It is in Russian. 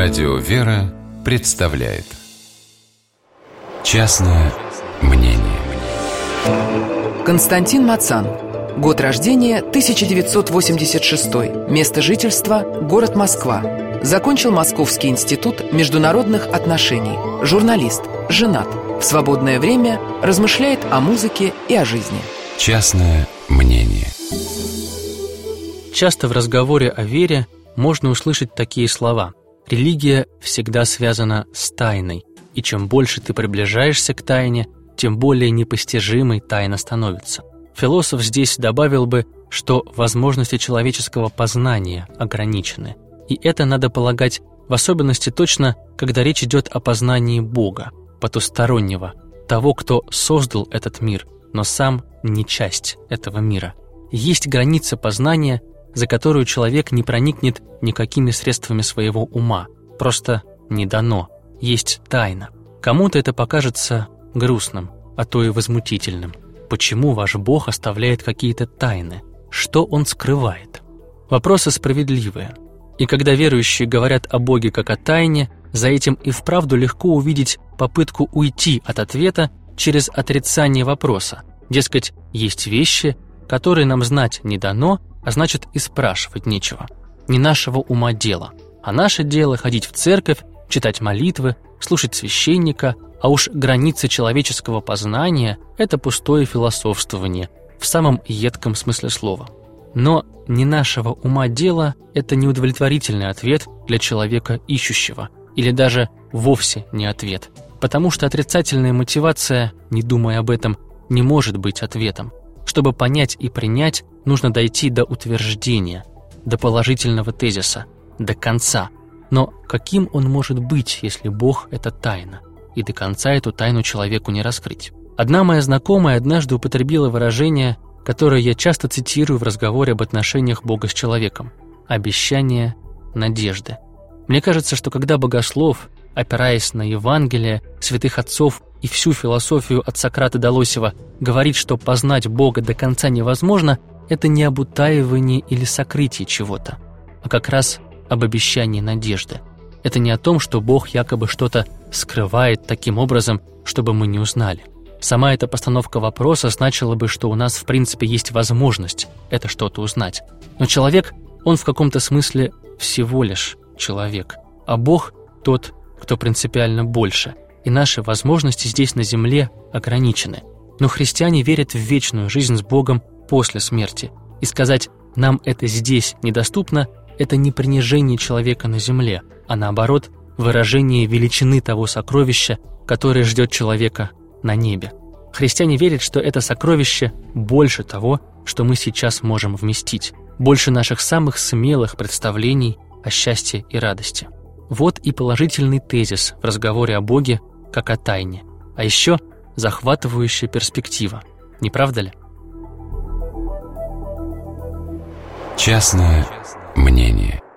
Радио «Вера» представляет «Частное мнение». Константин Мацан. Год рождения 1986. Место жительства – город Москва. Закончил Московский институт международных отношений. Журналист, женат. В свободное время размышляет о музыке и о жизни. «Частное мнение». Часто в разговоре о вере можно услышать такие слова. Религия всегда связана с тайной, и чем больше ты приближаешься к тайне, тем более непостижимой тайна становится. Философ здесь добавил бы, что возможности человеческого познания ограничены. И это надо полагать в особенности точно, когда речь идет о познании Бога, потустороннего, того, кто создал этот мир, но сам не часть этого мира. Есть граница познания, за которую человек не проникнет никакими средствами своего ума. Просто не дано. Есть тайна. Кому-то это покажется грустным, а то и возмутительным. Почему ваш Бог оставляет какие-то тайны? Что Он скрывает? Вопросы справедливые. И когда верующие говорят о Боге как о тайне, за этим и вправду легко увидеть попытку уйти от ответа через отрицание вопроса. Дескать, есть вещи, которые нам знать не дано, а значит и спрашивать нечего. Не нашего ума дело. А наше дело ходить в церковь, читать молитвы, слушать священника, а уж границы человеческого познания – это пустое философствование в самом едком смысле слова. Но не нашего ума дело – это неудовлетворительный ответ для человека ищущего, или даже вовсе не ответ, потому что отрицательная мотивация, не думая об этом, не может быть ответом. Чтобы понять и принять, нужно дойти до утверждения, до положительного тезиса, до конца. Но каким он может быть, если Бог – это тайна? И до конца эту тайну человеку не раскрыть. Одна моя знакомая однажды употребила выражение, которое я часто цитирую в разговоре об отношениях Бога с человеком – обещание надежды. Мне кажется, что когда богослов, опираясь на Евангелие, святых отцов и всю философию от Сократа до Лосева, говорит, что познать Бога до конца невозможно, это не об утаивании или сокрытии чего-то, а как раз об обещании надежды. Это не о том, что Бог якобы что-то скрывает таким образом, чтобы мы не узнали. Сама эта постановка вопроса значила бы, что у нас в принципе есть возможность это что-то узнать. Но человек, он в каком-то смысле всего лишь человек, а Бог тот, кто принципиально больше. И наши возможности здесь на земле ограничены. Но христиане верят в вечную жизнь с Богом после смерти. И сказать «нам это здесь недоступно» – это не принижение человека на земле, а наоборот, выражение величины того сокровища, которое ждет человека на небе. Христиане верят, что это сокровище больше того, что мы сейчас можем вместить, больше наших самых смелых представлений о счастье и радости. Вот и положительный тезис в разговоре о Боге как о тайне, а еще захватывающая перспектива. Не правда ли? Частное мнение.